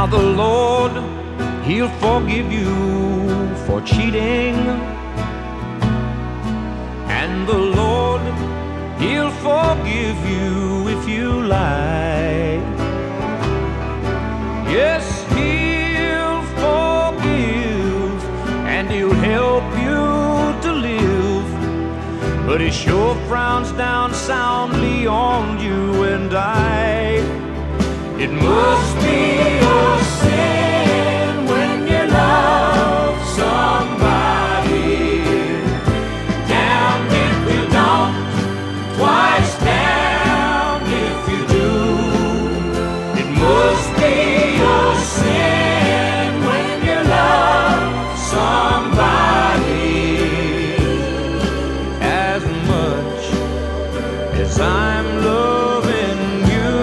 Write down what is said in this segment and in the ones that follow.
Now the Lord, He'll forgive you for cheating, and the Lord, He'll forgive you if you lie. Yes, He'll forgive, and He'll help you to live, but He sure frowns down soundly on you and I. It must be a sin when you love somebody. Damned if you don't, twice damned if you do. It must be a sin when you love somebody as much as I'm loving you.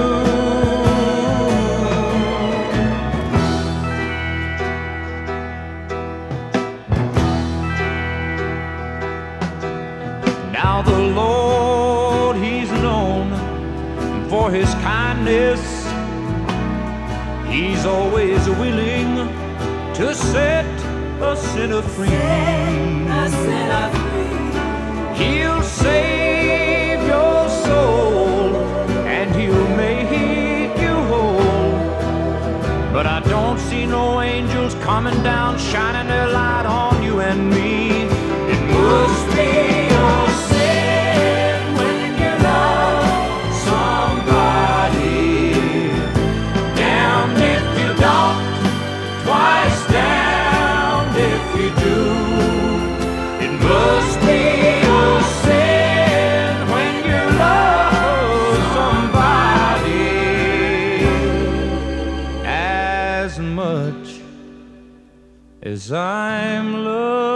Now the Lord, He's known for His kindness. He's always willing to set a sinner free. He'll save your soul and He'll make you whole. But I don't see no angels coming down, shining their light on you and me. It must be a sin when you love somebody. Damned if you don't, twice damned if you do. It must be a sin when you love somebody as much as I'm loved.